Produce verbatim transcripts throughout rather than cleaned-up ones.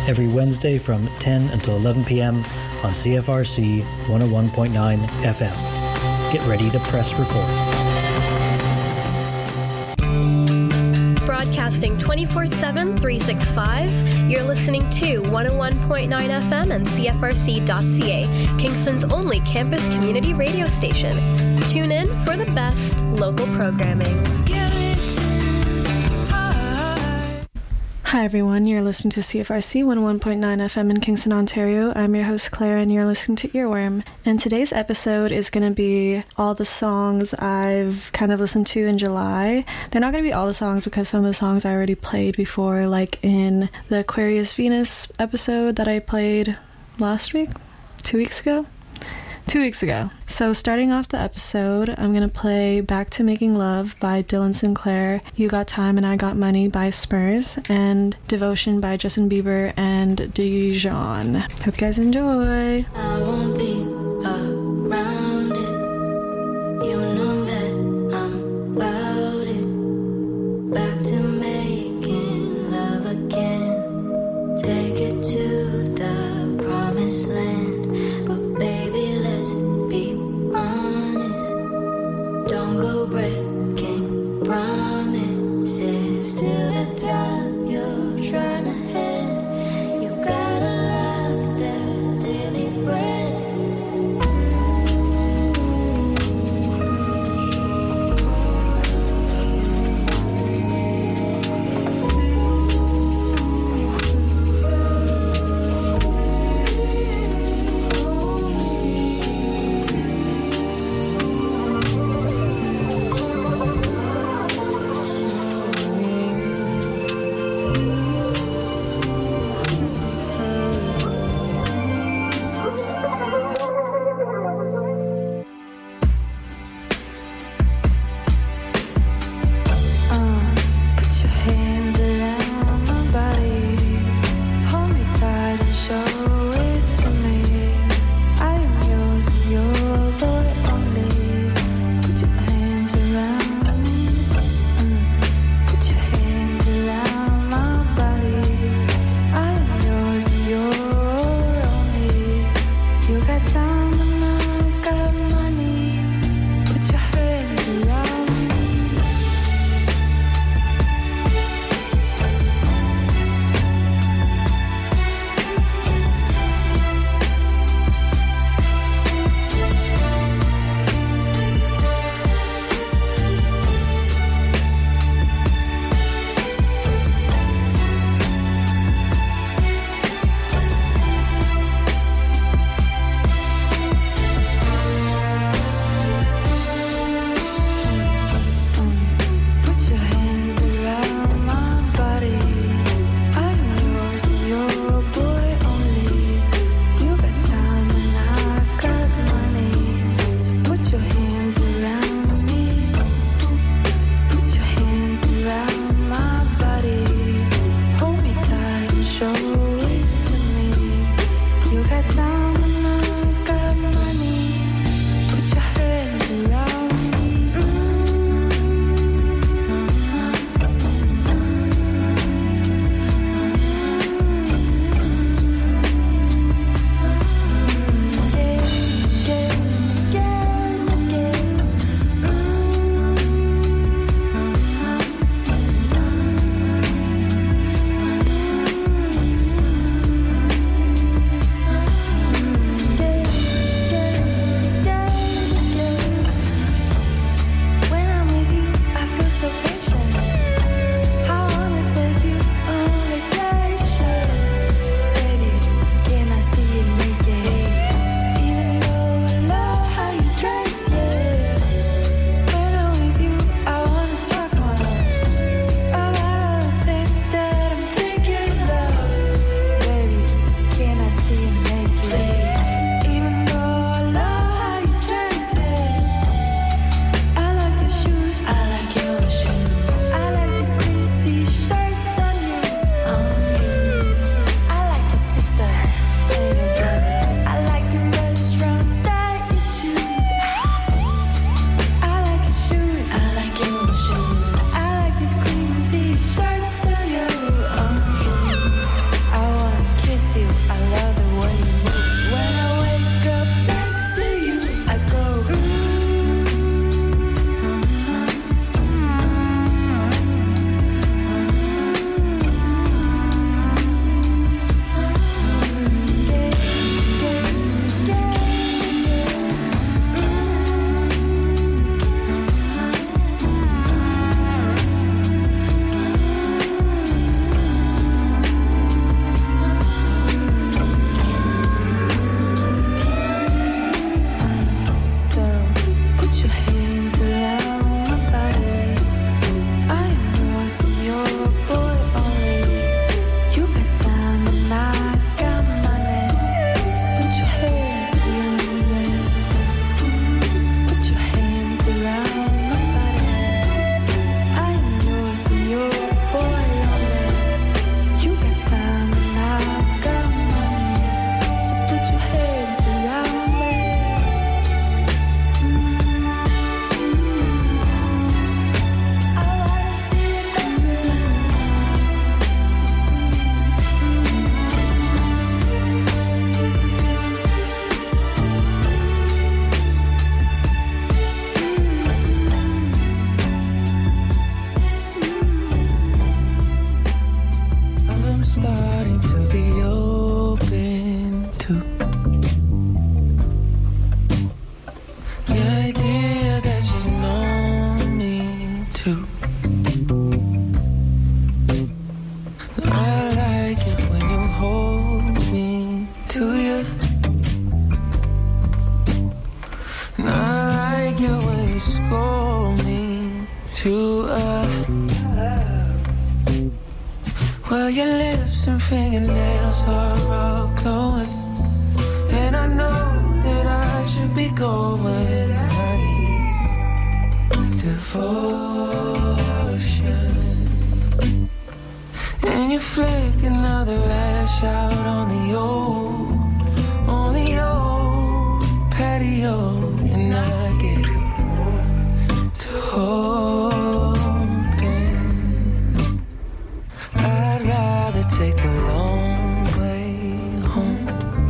every Wednesday from ten until eleven p.m. on C F R C one oh one point nine F M. Get ready to press record. Broadcasting twenty-four seven, three sixty-five, you're listening to one oh one point nine F M and C F R C dot C A, Kingston's only campus community radio station. Tune in for the best local programming. Hi everyone, you're listening to C F R C one oh one point nine F M in Kingston, Ontario. I'm your host Claire and you're listening to Earworm. And today's episode is going to be all the songs I've kind of listened to in July. They're not going to be all the songs because some of the songs I already played before, like in the Aquarius Venus episode that I played last week, two weeks ago. Two weeks ago. So starting off the episode, I'm going to play Back to Making Love by Dylan Sinclair, You Got Time and I Got Money by Spurs, and Devotion by Justin Bieber and Dijon. Hope you guys enjoy. I won't be around it. You know that I'm about it. Back to making love again. Take it to the promised land. But baby, let's be honest. Don't go breaking promises till the time you're trying to head. You gotta love that daily bread. your lips and fingernails are all glowing, and I know that I should be going. I need devotion. And you flick another ash out on the old, on the old patio, and I get to hoping I'd rather take the long way home,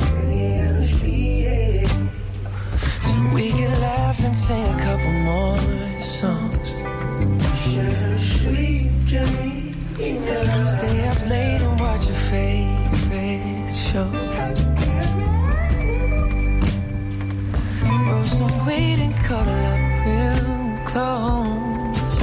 so we can laugh and sing a couple more songs. Sweet journey. Stay up late and watch your favorite show. Roll some weed and cuddle up real close.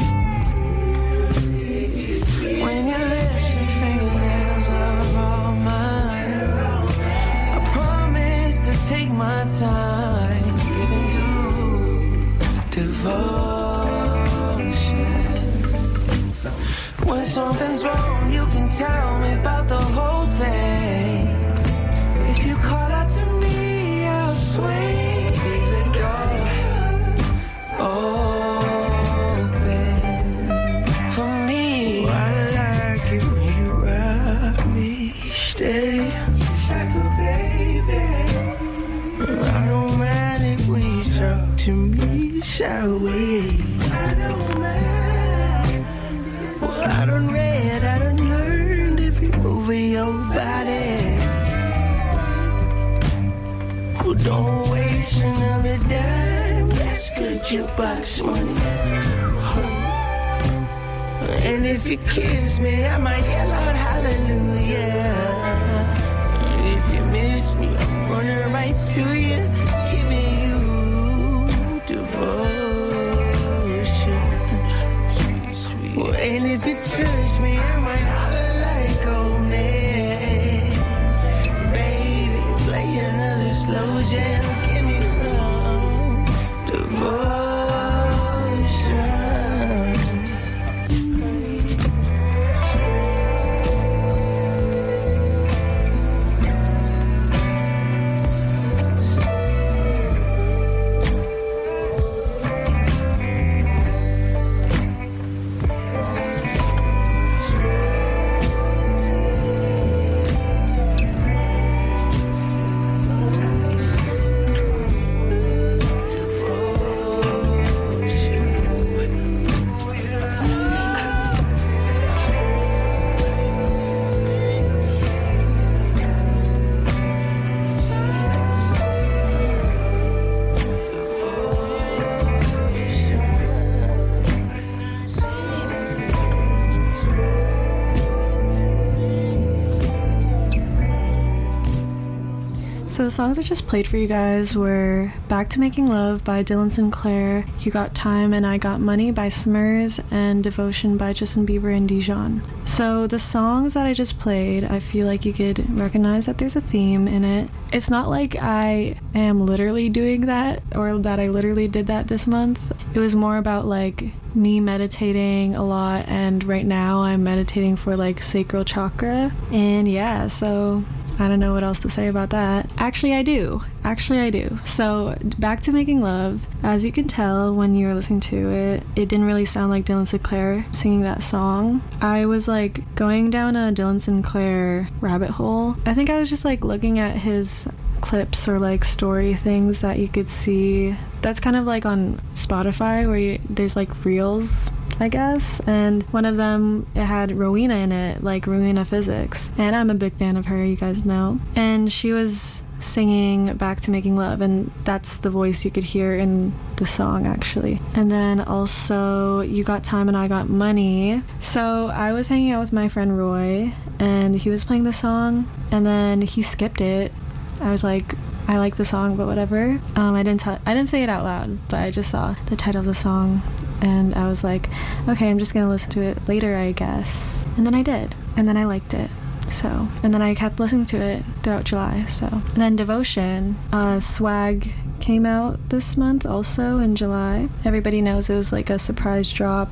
When your lips and fingernails are all mine, I promise to take my time, giving you devotion. When something's wrong, you can tell me about the whole thing. If you call out to me, I'll swing. Leave the door open for me. Oh, I like it when you rock me steady, like a baby. I don't mind it when you talk to me sideways. I don't mind. I done read, I done learned every move of your body. Oh, don't waste another dime, that's good jukebox money. And if you kiss me, I might yell out hallelujah. And if you miss me, I'm running right to you, giving you devotion. And if you touch me, I might holler like old man. Baby, play another slow jam, give me some devotion. So the songs I just played for you guys were Back to Making Love by Dylan Sinclair, You Got Time and I Got Money by Smurs, and Devotion by Justin Bieber and Dijon. So the songs that I just played, I feel like you could recognize that there's a theme in it. It's not like I am literally doing that or that I literally did that this month. It was more about like me meditating a lot, and right now I'm meditating for like sacral chakra. And yeah, so I don't know what else to say about that. Actually, I do. Actually, I do. So, Back to Making Love, as you can tell when you were listening to it, it didn't really sound like Dylan Sinclair singing that song. I was like going down a Dylan Sinclair rabbit hole. I think I was just like looking at his clips or like story things that you could see. That's kind of like on Spotify where you, there's like reels, I guess, and one of them, it had Rowena in it, like Rowena Physics, and I'm a big fan of her, you guys know, and she was singing Back to Making Love, and that's the voice you could hear in the song actually. And then also You Got Time and I Got Money. So I was hanging out with my friend Roy, and he was playing the song, and then he skipped it. I was like, I like the song, but whatever. Um, I didn't t- I didn't say it out loud, but I just saw the title of the song, and I was like, okay, I'm just gonna listen to it later, I guess. And then I did, and then I liked it. So, and then I kept listening to it throughout July. So, and then Devotion, uh, Swag came out this month also in July. Everybody knows it was like a surprise drop,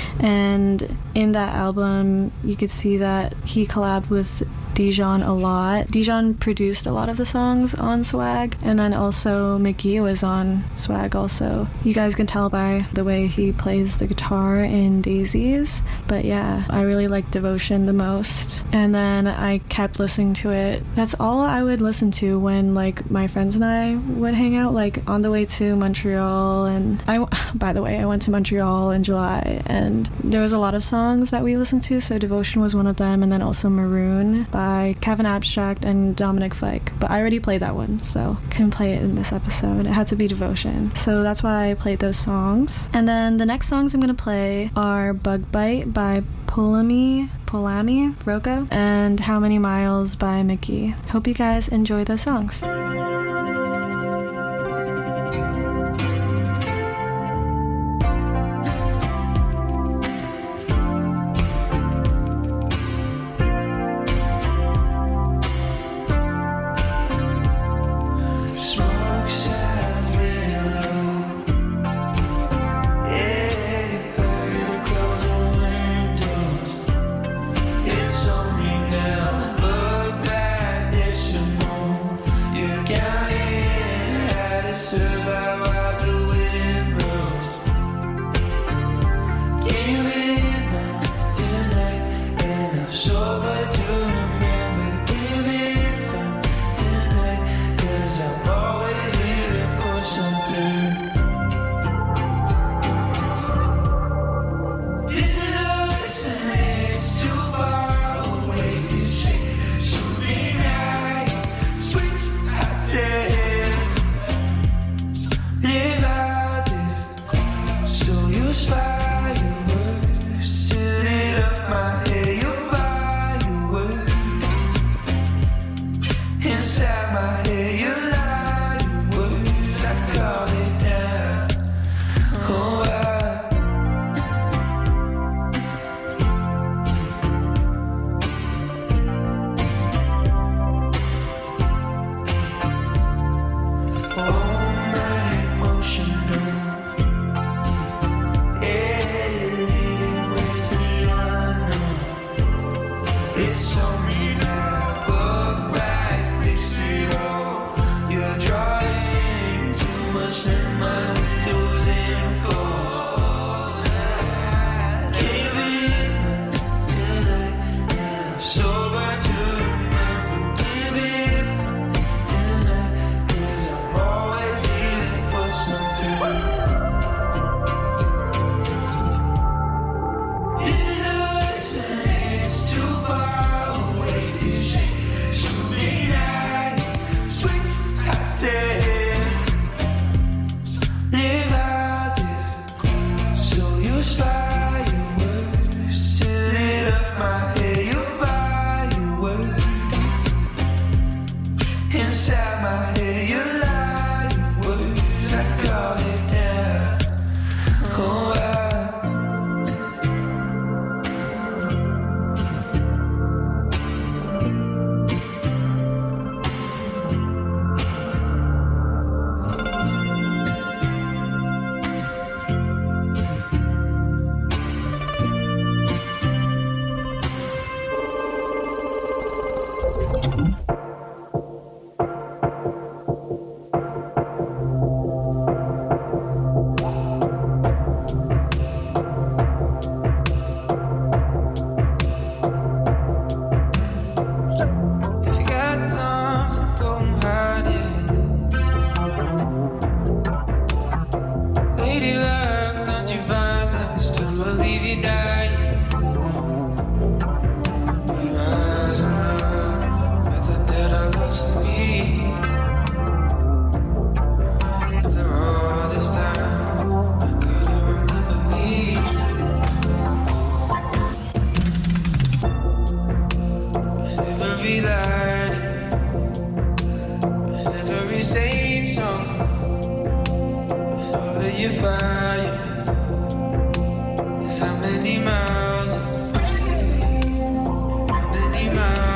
and in that album you could see that he collabed with Dijon a lot. Dijon produced a lot of the songs on Swag, and then also McGee was on Swag also. You guys can tell by the way he plays the guitar in Daisies, but yeah, I really like Devotion the most. And then I kept listening to it. That's all I would listen to when like my friends and I would hang out, like on the way to Montreal. And I, by the way, I went to Montreal in July, and there was a lot of songs that we listened to, so Devotion was one of them, and then also Maroon by by Kevin Abstract and Dominic Fike, but I already played that one, so couldn't play it in this episode. It had to be Devotion, so that's why I played those songs. And then the next songs I'm gonna play are Bug Bite by Polami Polami Rocco and How Many Miles by McGee. Hope you guys enjoy those songs.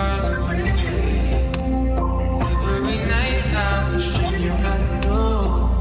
Every night I'm wishing you I know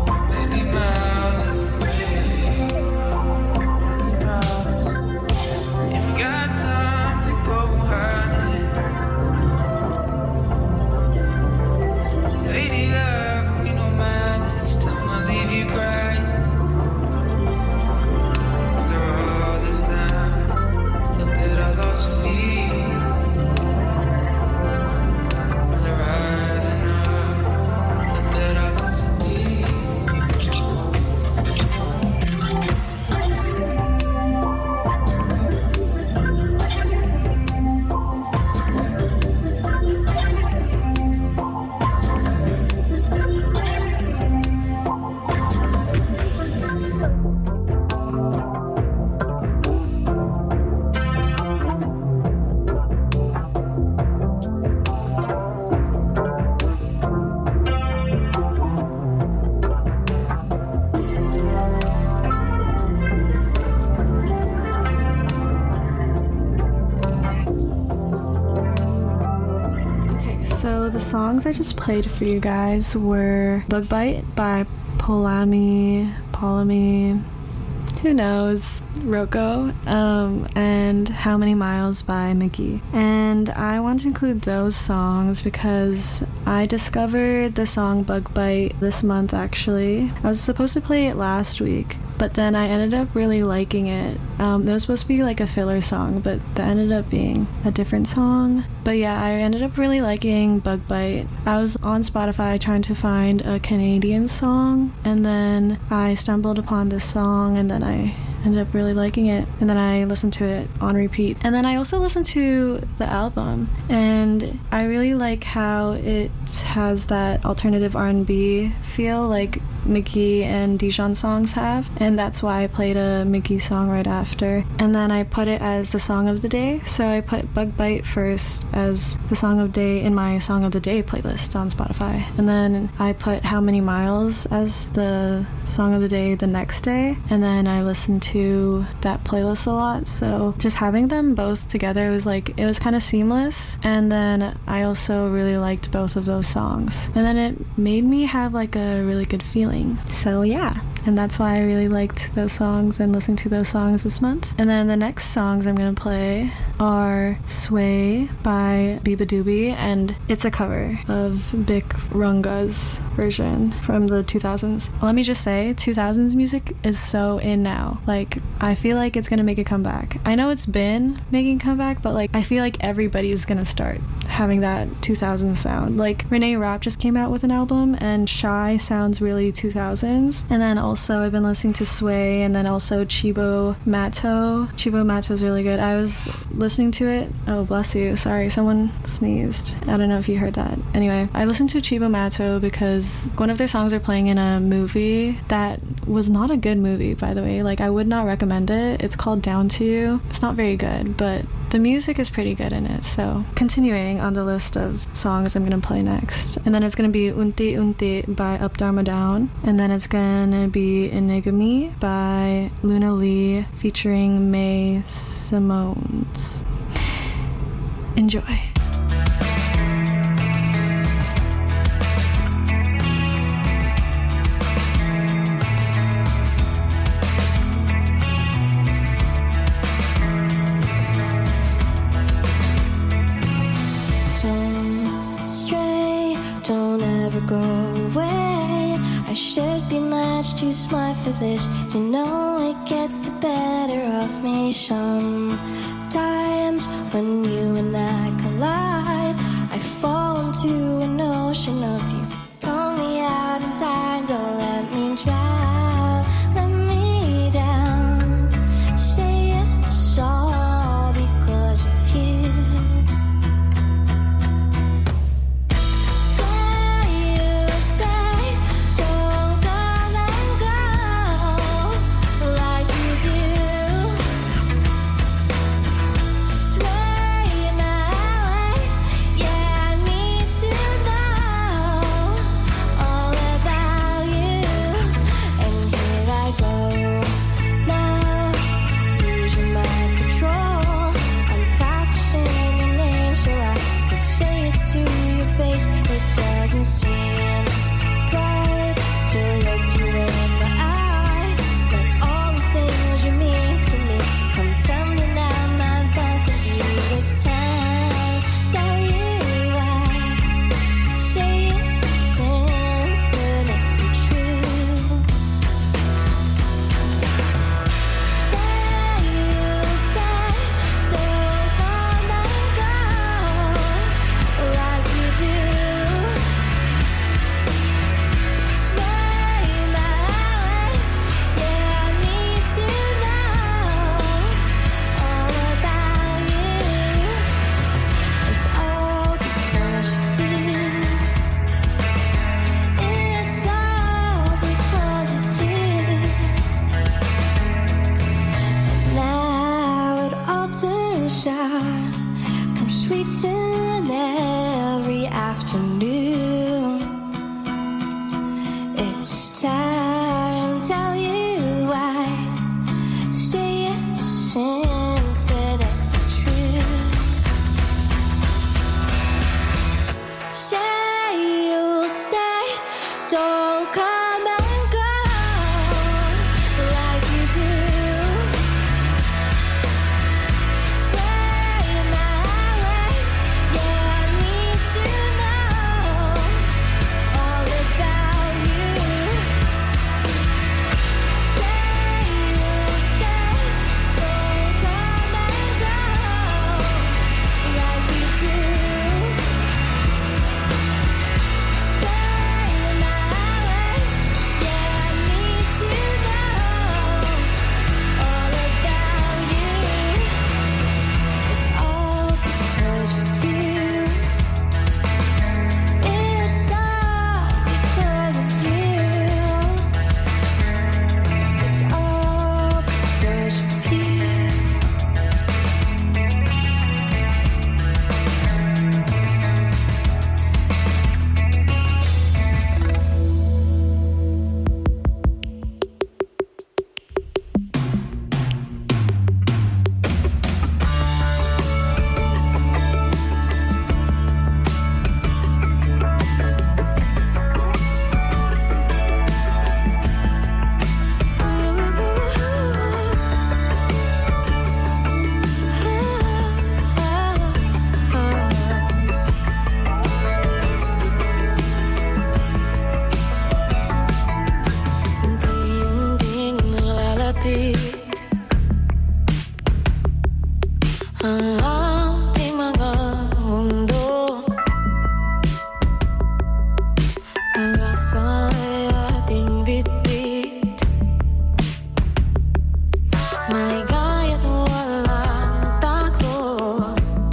So the songs I just played for you guys were Bug Bite by Polami, Polami, who knows, Roko, um, and How Many Miles by Mickey. And I want to include those songs because I discovered the song Bug Bite this month, actually. I was supposed to play it last week, but then I ended up really liking it. Um, it was supposed to be like a filler song, but that ended up being a different song. But yeah, I ended up really liking Bug Bite. I was on Spotify trying to find a Canadian song, and then I stumbled upon this song, and then I ended up really liking it, and then I listened to it on repeat. And then I also listened to the album, and I really like how it has that alternative R and B feel like Mickey and Dijon songs have, and that's why I played a Mickey song right after. And then I put it as the song of the day, so I put Bug Bite first as the song of the day in my song of the day playlist on Spotify, and then I put How Many Miles as the song of the day the next day, and then I listened to that playlist a lot. So just having them both together was like, it was kind of seamless, and then I also really liked both of those songs, and then it made me have like a really good feeling. So yeah, and that's why I really liked those songs and listened to those songs this month. And then the next songs I'm gonna play are Sway by Biba Doobie, and it's a cover of Bic Runga's version from the two thousands. Let me just say, two thousands music is so in now. Like, I feel like it's gonna make a comeback. I know it's been making a comeback, but like, I feel like everybody's gonna start having that two thousands sound. Like, Renee Rapp just came out with an album, and Shy sounds really two thousands. And then also I've been listening to Sway, and then also Chibo Matto. Chibo Matto's really good. I was listening to it. Oh, bless you. Sorry, someone sneezed. I don't know if you heard that. Anyway, I listened to Chibo Matto because one of their songs are playing in a movie that was not a good movie, by the way. Like, I would not recommend it. It's called Down to You. It's not very good, but the music is pretty good in it. So continuing on the list of songs I'm gonna play next, and then it's gonna be Unti Unti by Up Dharma Down, and then it's gonna be Inigami by Luna Lee featuring May Simones. Enjoy. Go away. I should be much too smart for this. You know it gets the better of me sometimes. When you and I collide, I fall into an ocean of you. Pull me out in time, don't let me drown. Let me down. Say it's all because of you. Say you'll stay, don't come and go like you do. Sway my way, yeah, I need to know all about you. Say you'll stay, don't come and go like you do. Ang ating mga mundo, ang asa ay ating bitbit, maligaya't walang takot.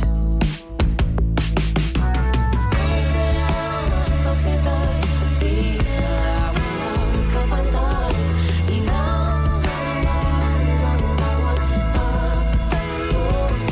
Ang saya ng pagsitay, di walang kapantay. Inang hanggang ng bawat pagtanggol.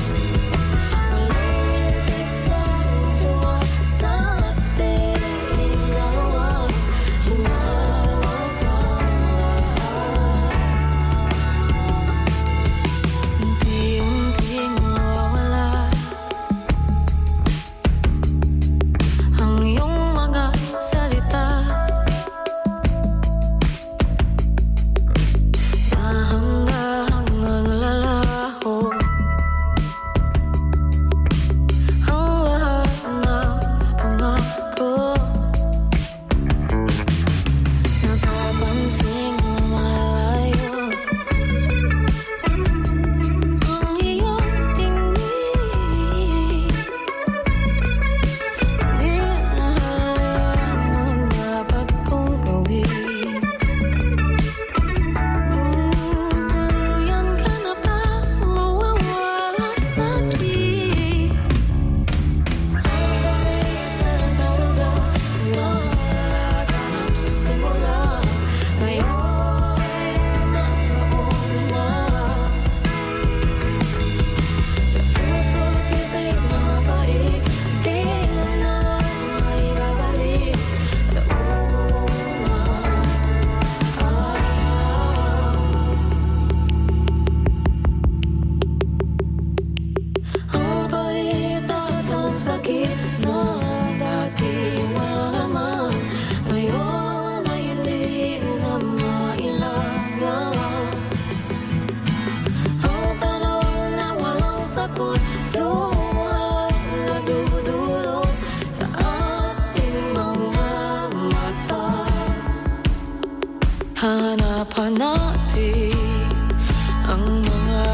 Hanap-hanapin ang mga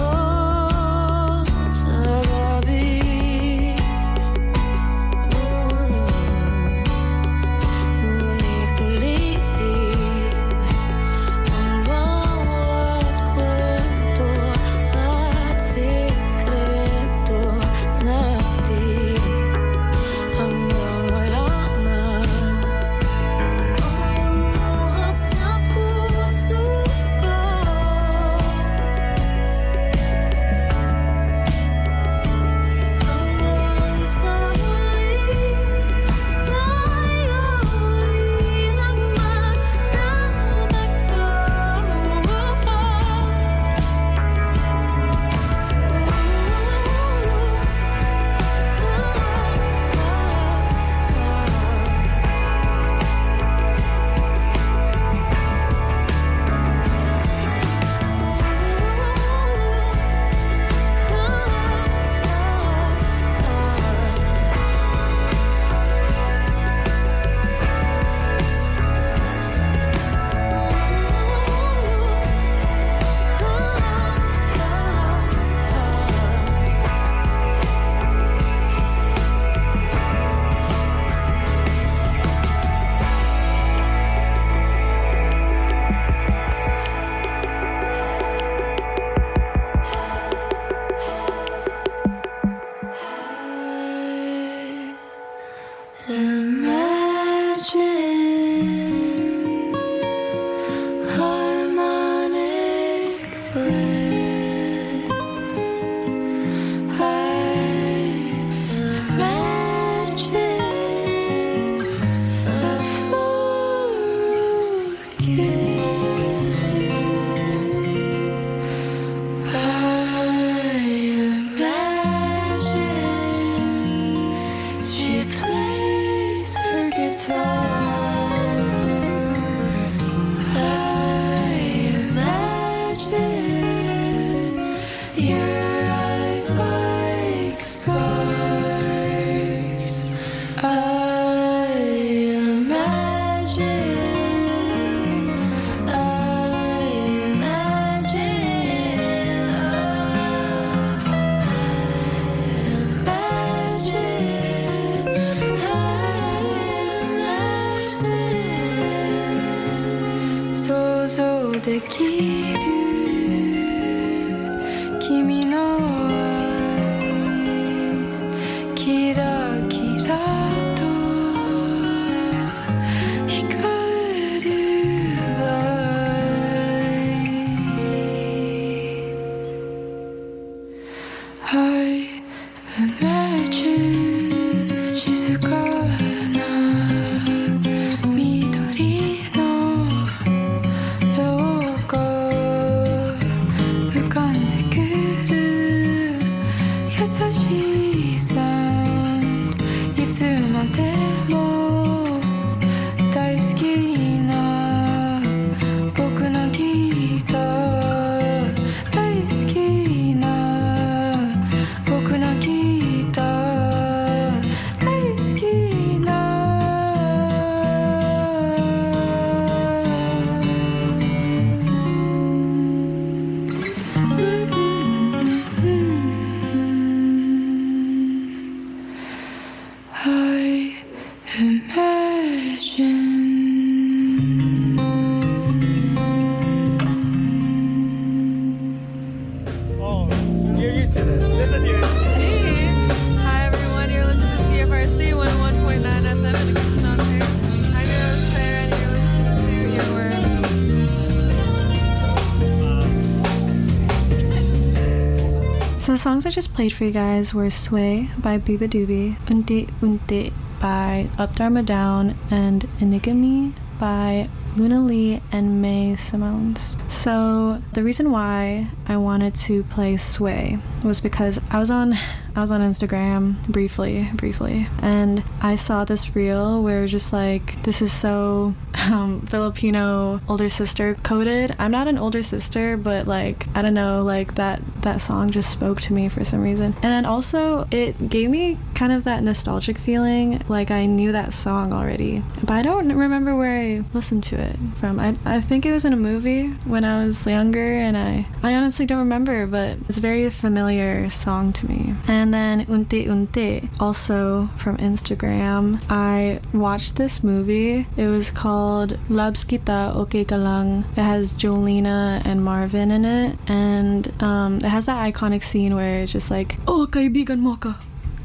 mulong sa gabi. Ulit-ulitin ang bawat kwento at sikreto natin hanggang wala na ang luha sa puso. So the songs I just played for you guys were Sway by Biba Doobie, Unti Unti by Up Dharma Down, and Enigami by Luna Lee and May Simones. So the reason why I wanted to play Sway was because I was on I was on Instagram briefly, briefly, and I saw this reel where it was just like, this is so um, Filipino older sister coded. I'm not an older sister, but like, I don't know, like that, that song just spoke to me for some reason. And then also it gave me kind of that nostalgic feeling, like I knew that song already, but I don't remember where I listened to it from. I, I think it was in a movie when I was younger, and I, I honestly don't remember, but it's a very familiar song to me. And then Unti Unti, also from Instagram. I watched this movie. It was called Labs Kita Okay Ka Lang. It has Jolena and Marvin in it, and um, it has that iconic scene where it's just like, oh, kaibigan mo ka,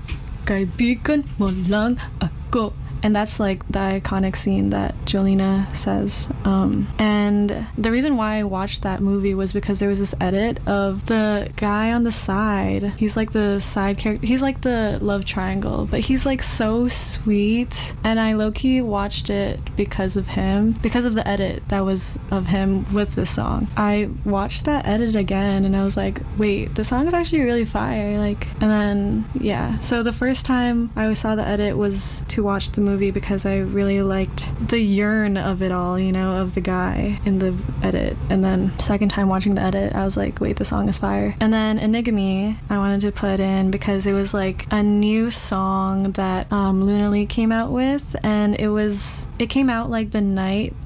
kaibigan mo lang ako. And that's like the iconic scene that Jolena says. Um, and the reason why I watched that movie was because there was this edit of the guy on the side. He's like the side character. He's like the love triangle, but he's like so sweet. And I low-key watched it because of him, because of the edit that was of him with the song. I watched that edit again and I was like, wait, the song is actually really fire. Like, and then, yeah. So the first time I saw the edit was to watch the movie movie because I really liked the yearn of it all, you know, of the guy in the edit. And then second time watching the edit, I was like, wait, the song is fire. And then Enigami, I wanted to put in because it was like a new song that um, Luna Lee came out with, and it was, it came out like the night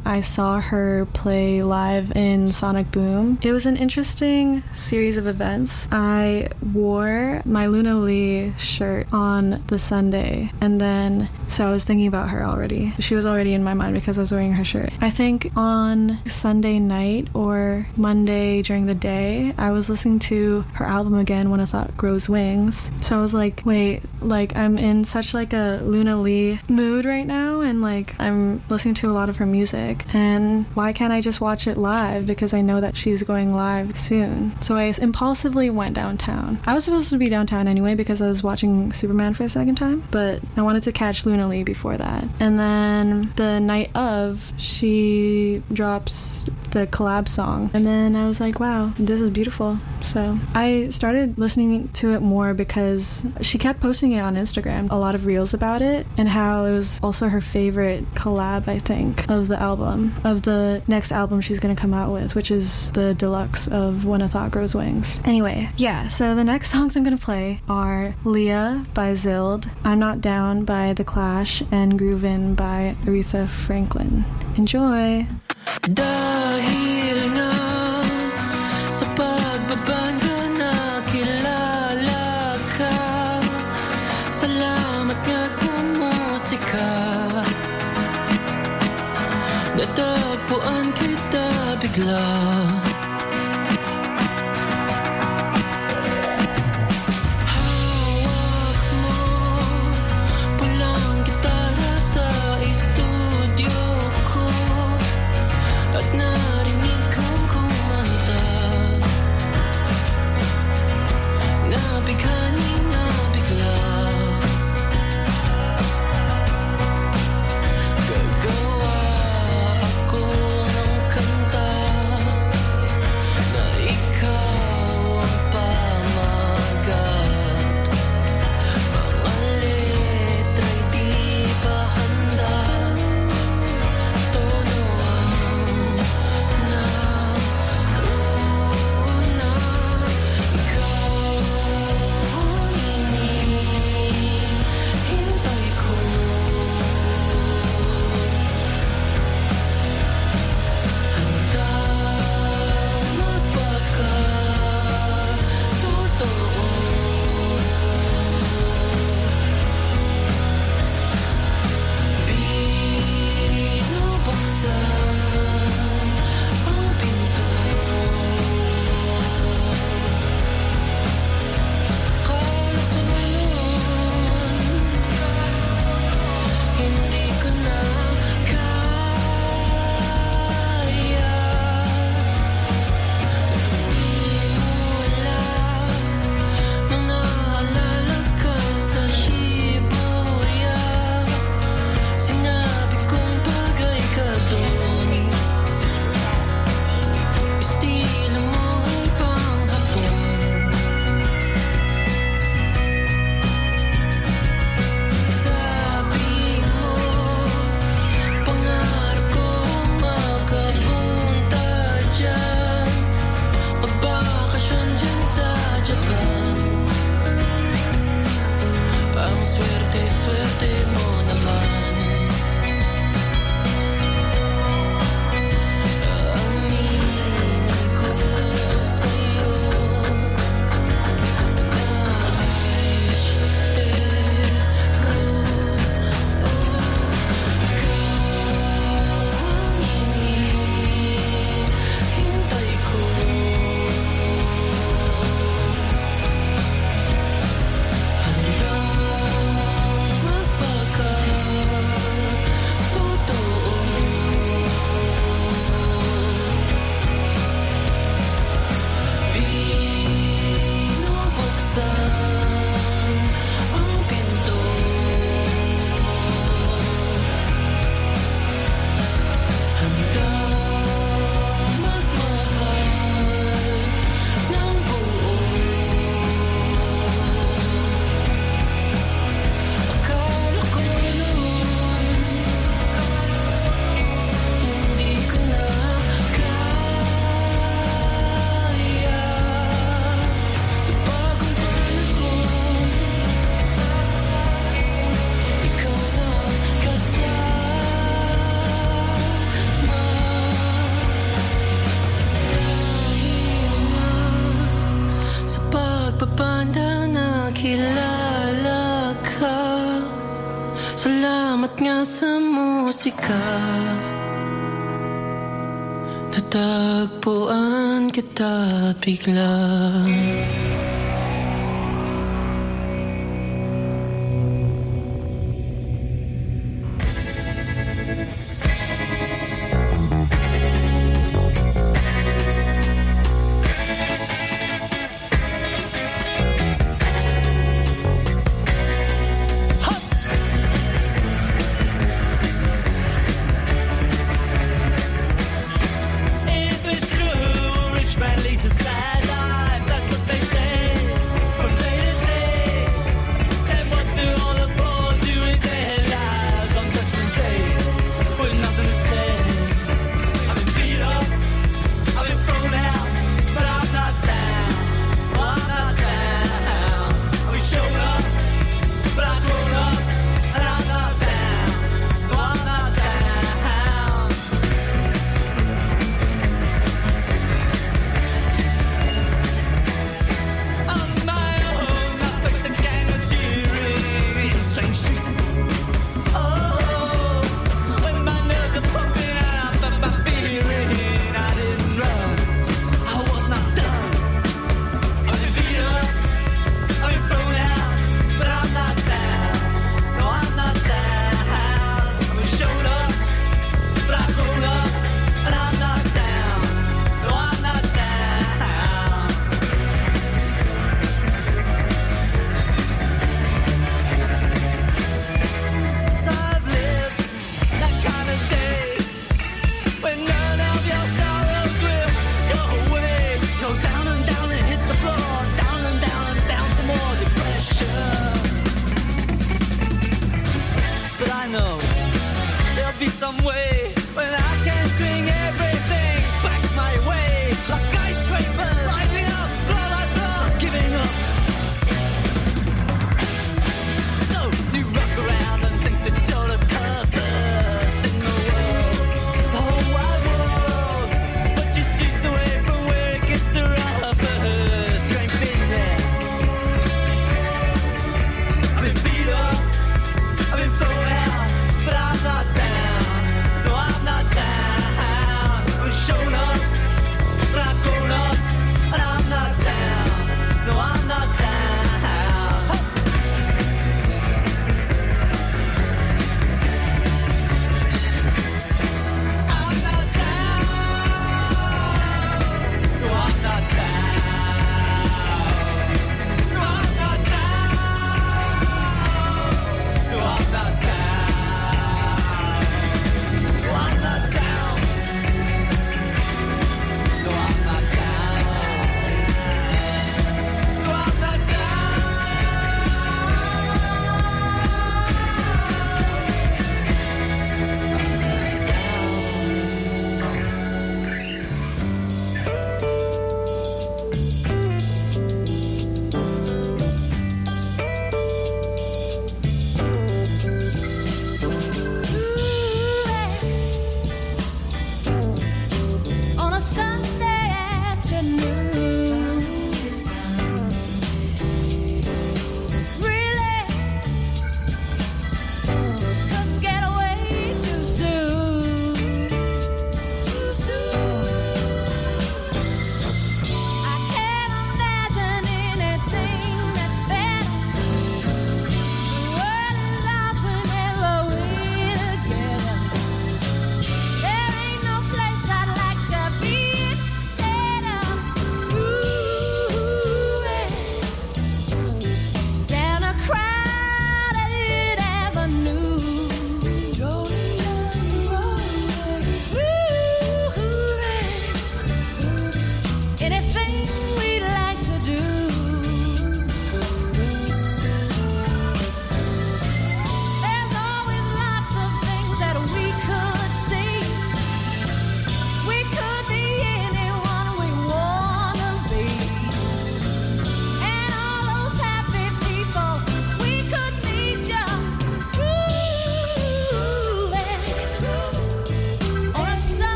I saw her play live in Sonic Boom. It was an interesting series of events. I wore my Luna Lee shirt on the Sunday, and then so I was thinking about her already. She was already in my mind because I was wearing her shirt. I think on Sunday night or Monday during the day, I was listening to her album again, When a Thought Grows Wings. So I was like, wait, like I'm in such like a Luna Lee mood right now, and like I'm listening to a lot of her music, and why can't I just watch it live, because I know that she's going live soon. So I impulsively went downtown. I was supposed to be downtown anyway because I was watching Superman for a second time, but I wanted to catch Luna Lee before that. And then the night of, she drops the collab song, and then I was like, wow, this is beautiful. So I started listening to it more because she kept posting it on Instagram, a lot of reels about it, and how it was also her favorite collab, I think, of the album, of the next album she's gonna come out with, which is the deluxe of When a Thought Grows Wings. Anyway, yeah, so the next songs I'm gonna play are Leah by Zild, I'm Not Down by The Clash, and Groovin' by Aretha Franklin. Enjoy! Dahil nga sa pagbabanda nakilala ka, salamat nga sa musika, natagpuan kita bigla. Gagawa ako ng kanta Salamat nga sa musika, natagpuan kita bigla. I've been thrown out, but I'm not down. No,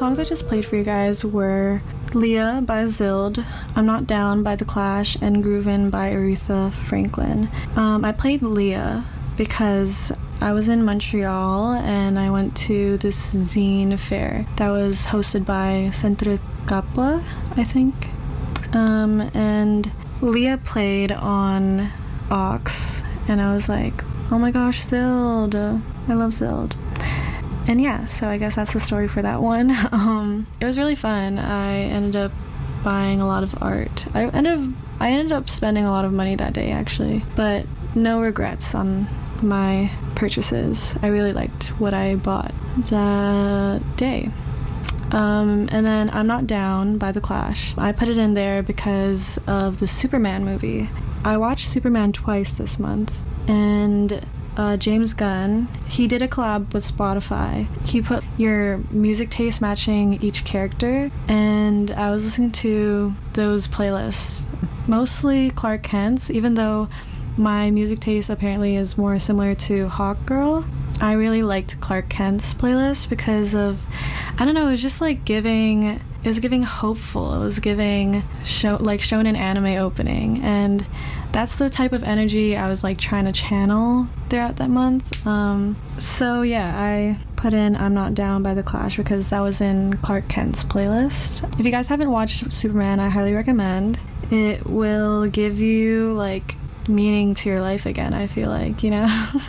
songs I just played for you guys were Leah by Zild, I'm Not Down by The Clash, and Groovin' by Aretha Franklin. Um, I played Leah because I was in Montreal and I went to this zine fair that was hosted by Centre Capua, I think. Um, and Leah played on Aux, and I was like, oh my gosh, Zild. I love Zild. And yeah, so I guess that's the story for that one. Um, it was really fun. I ended up buying a lot of art. I ended up, I ended up spending a lot of money that day, actually, but no regrets on my purchases. I really liked what I bought that day. Um, and then I'm Not Down by The Clash. I put it in there because of the Superman movie. I watched Superman twice this month, and Uh, James Gunn, he did a collab with Spotify. He put your music taste matching each character, and I was listening to those playlists, mostly Clark Kent's, even though my music taste apparently is more similar to Hawkgirl. I really liked Clark Kent's playlist because of, I don't know, it was just like giving, it was giving hopeful, it was giving show, like shonen anime opening, and that's the type of energy I was like trying to channel throughout that month. Um, so yeah, I put in I'm Not Down by The Clash because that was in Clark Kent's playlist. If you guys haven't watched Superman, I highly recommend. It will give you like meaning to your life again, I feel like, you know?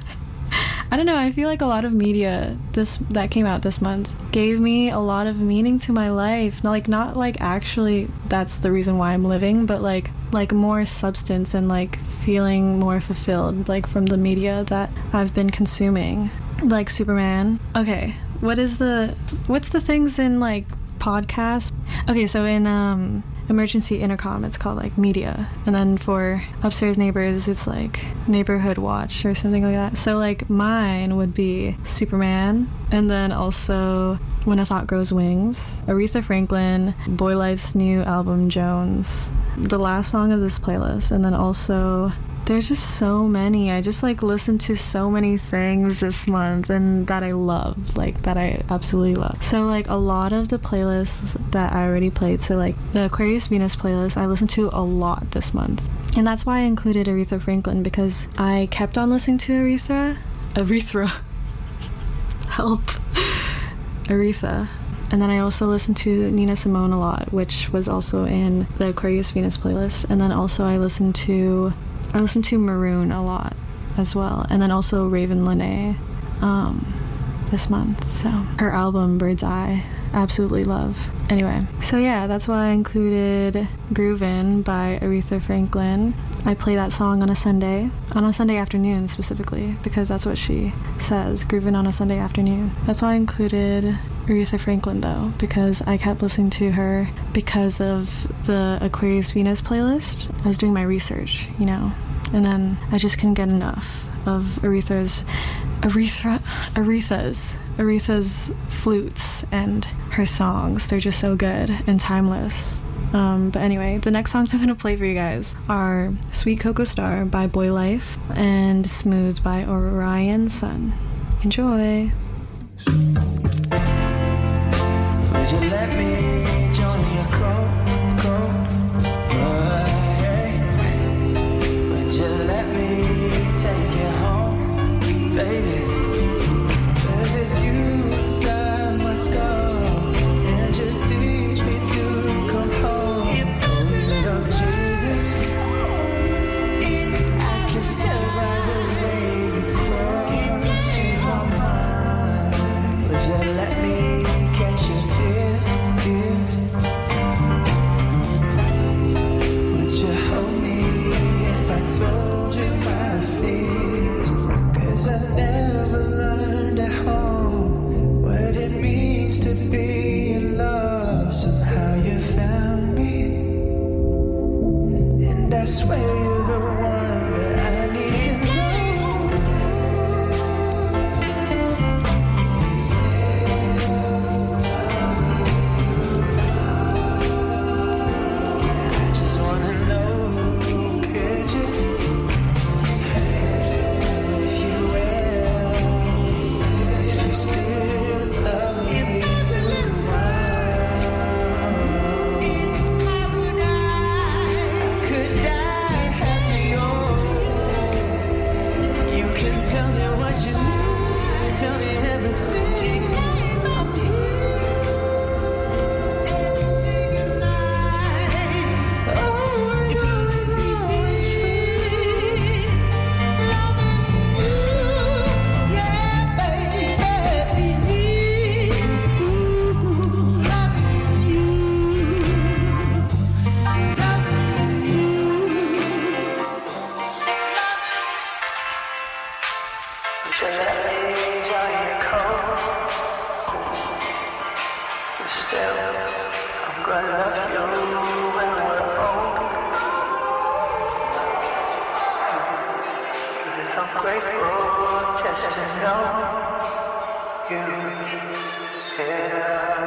I don't know, I feel like a lot of media this that came out this month gave me a lot of meaning to my life. Like, not like actually that's the reason why I'm living, but like like more substance and like feeling more fulfilled, like from the media that I've been consuming. Like Superman. Okay, what is the what's the things in like podcasts? Okay, so in um Emergency Intercom, it's called like media, and then for Upstairs Neighbors, it's like Neighborhood Watch or something like that. So like mine would be Superman, and then also When a Thought Grows Wings, Aretha Franklin, Boy Life's new album Jones, the last song of this playlist, and then also there's just so many. I just like listened to so many things this month and that I love, like that I absolutely love. So like a lot of the playlists that I already played, so like the Aquarius Venus playlist, I listened to a lot this month. And that's why I included Aretha Franklin, because I kept on listening to Aretha. Aretha. Help. Aretha. And then I also listened to Nina Simone a lot, which was also in the Aquarius Venus playlist. And then also I listened to I listened to Maroon a lot as well, and then also Raven Lenae um, this month. So her album Bird's Eye, absolutely love. Anyway, so yeah, that's why I included Groovin' by Aretha Franklin. I play that song on a Sunday, on a Sunday afternoon specifically, because that's what she says, Groovin' on a Sunday afternoon. That's why I included Aretha Franklin though, because I kept listening to her because of the Aquarius Venus playlist. I was doing my research, you know, and then I just couldn't get enough of Aretha's Aretha Aretha's Aretha's flutes and her songs. They're just so good and timeless. Um, but anyway, the next songs I'm going to play for you guys are Sweet Cocoa Star by Boy Life and Smooth by Orion Sun. Enjoy! Would you let me join your crew? Would you let me take you home, baby? 'Cause it's you I must go, and you teach me to come home. You love Jesus, I can tell by the way you cross in my mind. Would you let me catch your tears, tears? Would you hold me if I told you my fears? 'Cause I never learned at home what it means to be in love. Somehow you found me, and I swear you're the one that I need to know. Still love me tonight. grateful just to know you care.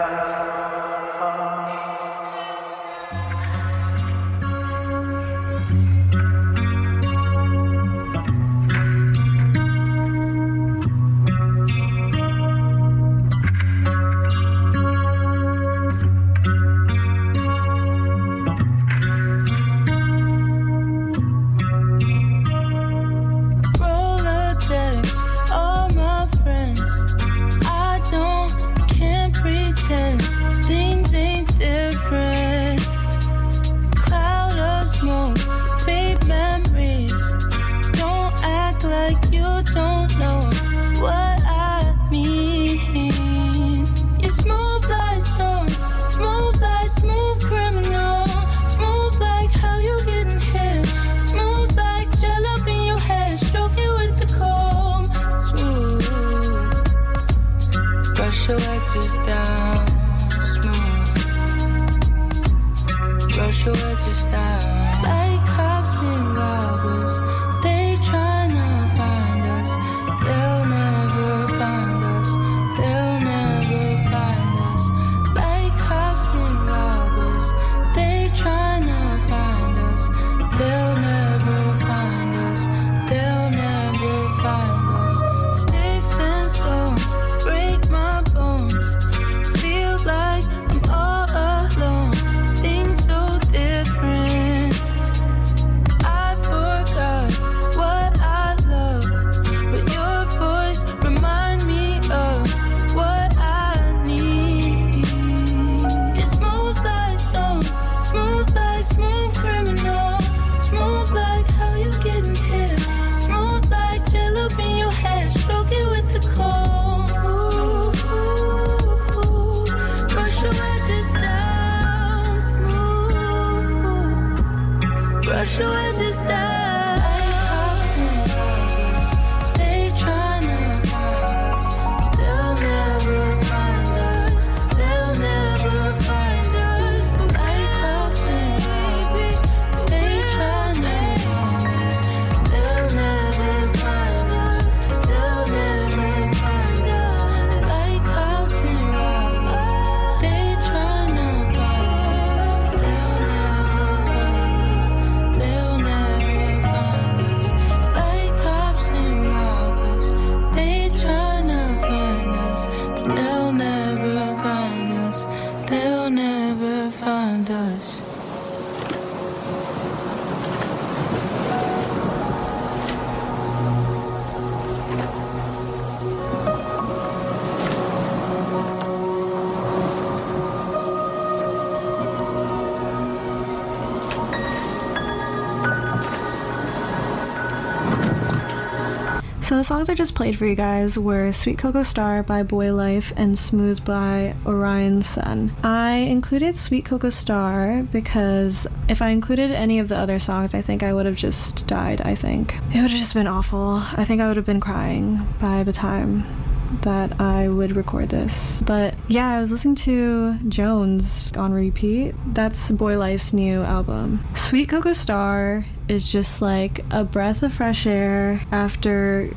So the songs I just played for you guys were Sweet Cocoa Star by Boy Life and Smooth by Orion Sun. I included Sweet Cocoa Star because if I included any of the other songs, I think I would have just died, I think. It would have just been awful. I think I would have been crying by the time that I would record this. But yeah, I was listening to Jones on repeat. That's Boy Life's new album. Sweet Cocoa Star is just like a breath of fresh air after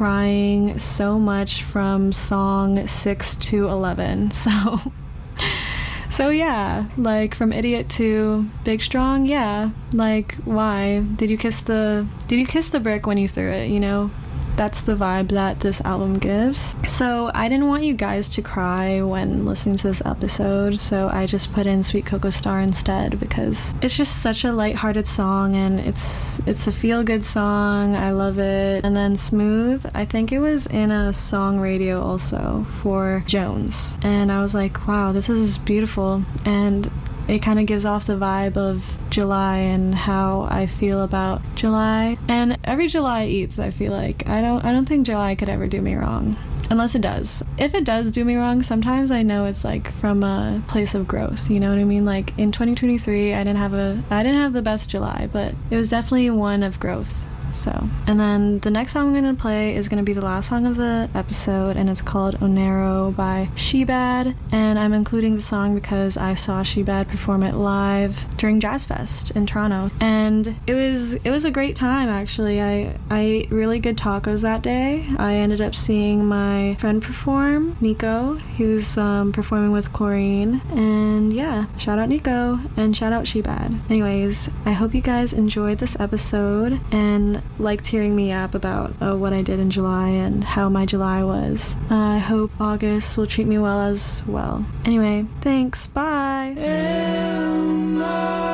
crying so much from song six to eleven. So so yeah, like from Idiot to Big Strong, yeah, like why did you kiss the did you kiss the brick when you threw it, you know? That's the vibe that this album gives. So I didn't want you guys to cry when listening to this episode, so I just put in Sweet Cocoa Star instead because it's just such a lighthearted song and it's it's a feel-good song. I love it. And then Smooth, I think it was in a song radio also for Jones. And I was like, wow, this is beautiful. And it kind of gives off the vibe of July and how I feel about July. And every July eats, I feel like. I don't I don't think July could ever do me wrong. Unless it does. If it does do me wrong, sometimes I know it's like from a place of growth, you know what I mean? Like in twenty twenty-three, I didn't have a I didn't have the best July, but it was definitely one of growth. So, and then the next song I'm going to play is going to be the last song of the episode, and it's called Onero by Shebad, and I'm including the song because I saw Shebad perform it live during Jazz Fest in Toronto, and it was it was a great time, actually. I, I ate really good tacos that day. I ended up seeing my friend perform, Nico. He was um, performing with Chlorine, and yeah, shout out Nico, and shout out Shebad. Anyways, I hope you guys enjoyed this episode, and liked hearing me yap about uh, what I did in July and how my July was. Uh, I hope August will treat me well as well. Anyway, thanks, bye!